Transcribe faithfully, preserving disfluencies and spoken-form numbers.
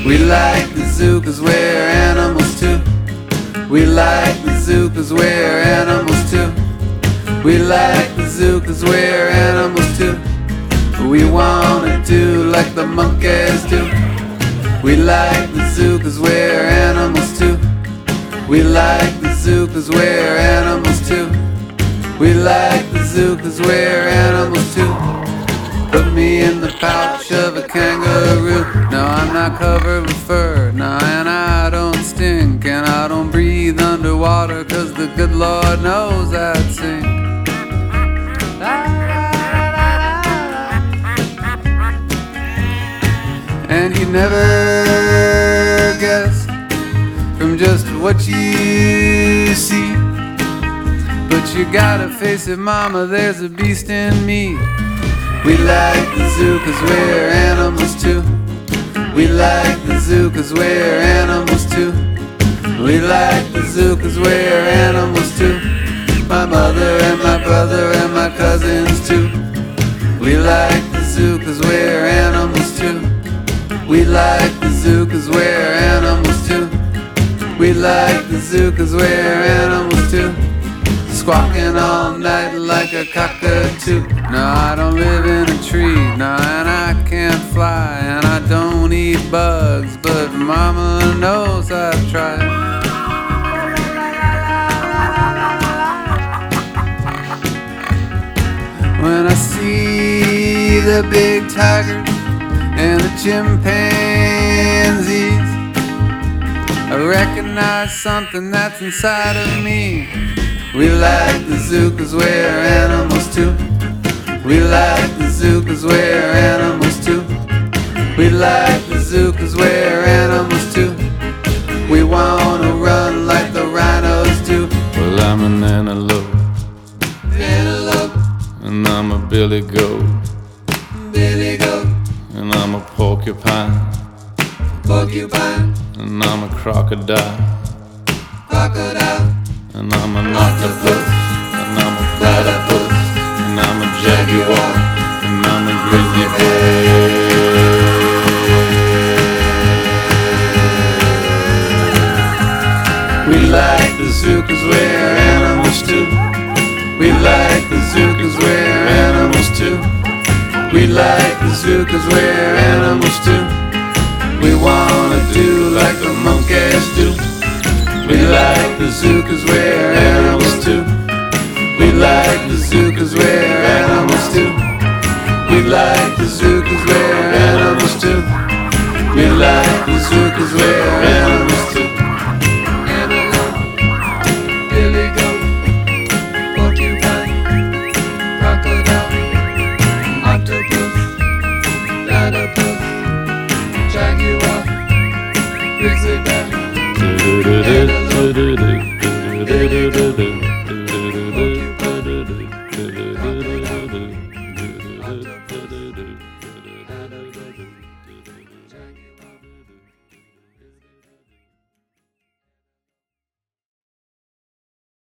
We like the zoo 'cause we're animals too. We like the zoo 'cause we're animals too. We like the zoo 'cause we're animals too. We wanna do like the monkeys do. We like the zoo 'cause we're animals too. We like the zoo 'cause we're animals too. We like the zoo 'cause we're animals too. Put me in the pouch of a kangaroo. No, I'm not covered with fur. No, and I don't stink. And I don't breathe underwater 'cause the good Lord knows I'd sink. And you never guess from just what you see. But you gotta face it, mama, there's a beast in me. We like the zoo 'cause we're animals too. We like the zoo 'cause we're animals too. We like the zoo 'cause we're animals too. My mother and my brother and my cousins too. We like the zoo 'cause we're animals too. We like the zoo 'cause we're animals too. We like the zoo 'cause we're animals too. Squawking all night like a cockatoo. No, I don't live in a tree. No, and I can't fly. And I don't eat bugs. But mama knows I've tried. When I see the big tigers and the chimpanzees, I recognize something that's inside of me. We like the zoo 'cause we're animals too. We like the zoo 'cause we're animals too. We like the zoo 'cause we're animals too. We wanna run like the rhinos do. Well, I'm an antelope, Antelope, and I'm a billy goat, billy goat, and I'm a porcupine, porcupine, and I'm a crocodile, crocodile, and I'm an octopus, and I'm a platypus, and I'm a jaguar, and I'm a grizzly bear. We like the zoo 'cause we're animals too. We like the zoo 'cause we're animals too. We like the zoo 'cause we're animals too. We wanna do like the monkeys do. We like the zoo 'cause we're animals too. We like the zoo 'cause we're animals too. We like the zoo 'cause we're animals too. We like the zoo 'cause we're animals too. Antelope, billy goat, porcupine, crocodile, octopus, platypus, jaguar, grizzly bear. Do do do do do do do do do do.